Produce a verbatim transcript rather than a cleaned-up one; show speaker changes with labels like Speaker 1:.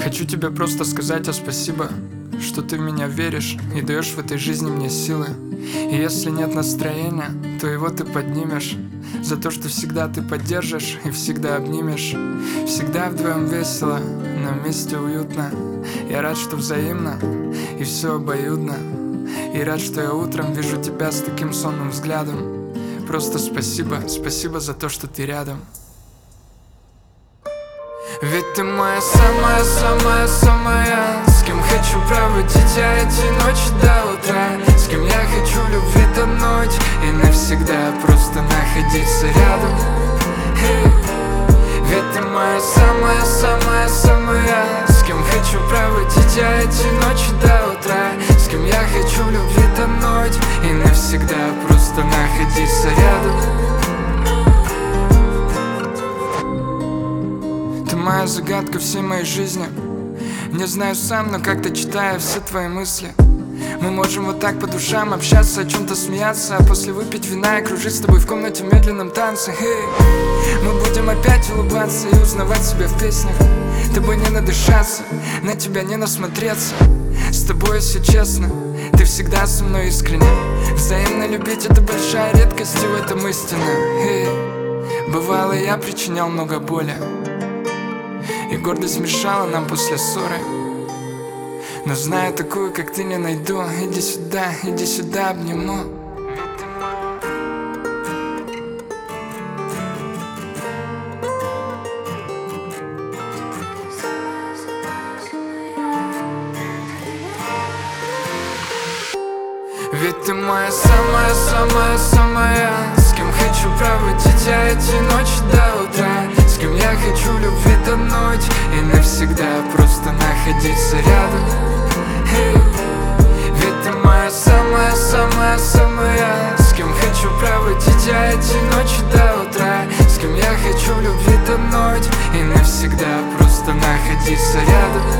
Speaker 1: Хочу тебе просто сказать а спасибо, что ты в меня веришь и даешь в этой жизни мне силы. И если нет настроения, то его ты поднимешь. За то, что всегда ты поддержишь и всегда обнимешь. Всегда вдвоем весело, но вместе уютно. Я рад, что взаимно и все обоюдно. И рад, что я утром вижу тебя с таким сонным взглядом. Просто спасибо, спасибо за то, что ты рядом. Ведь ты моя самая-самая-самая, с кем хочу проводить я эти ночи до утра, с кем я хочу любви тонуть и навсегда просто находиться рядом. Hey. Ведь ты моя самая-самая-самая, с кем хочу проводить я эти ночи до утра, с кем я хочу любви тонуть и навсегда просто находиться рядом. Моя загадка всей моей жизни. Не знаю сам, но как-то читаю все твои мысли. Мы можем вот так по душам общаться, о чем-то смеяться, а после выпить вина и кружить с тобой в комнате в медленном танце. Hey. Мы будем опять улыбаться и узнавать себя в песнях. Тобой не надышаться, на тебя не насмотреться. С тобой все честно, ты всегда со мной искренне. Взаимно любить это большая редкость, и в этом истина. Hey. Бывало, я причинял много боли, и гордость мешала нам после ссоры. Но знаю, такую, как ты, не найду. Иди сюда, иди сюда, обниму. Ведь ты моя самая-самая-самая, с кем хочу проводить я эти ночи до утра, с кем я хочу любви тонуть и навсегда просто находиться рядом. Hey. Ведь ты моя самая-самая-самая, с кем хочу проводить я эти ночи до утра, с кем я хочу любви тонуть и навсегда просто находиться рядом.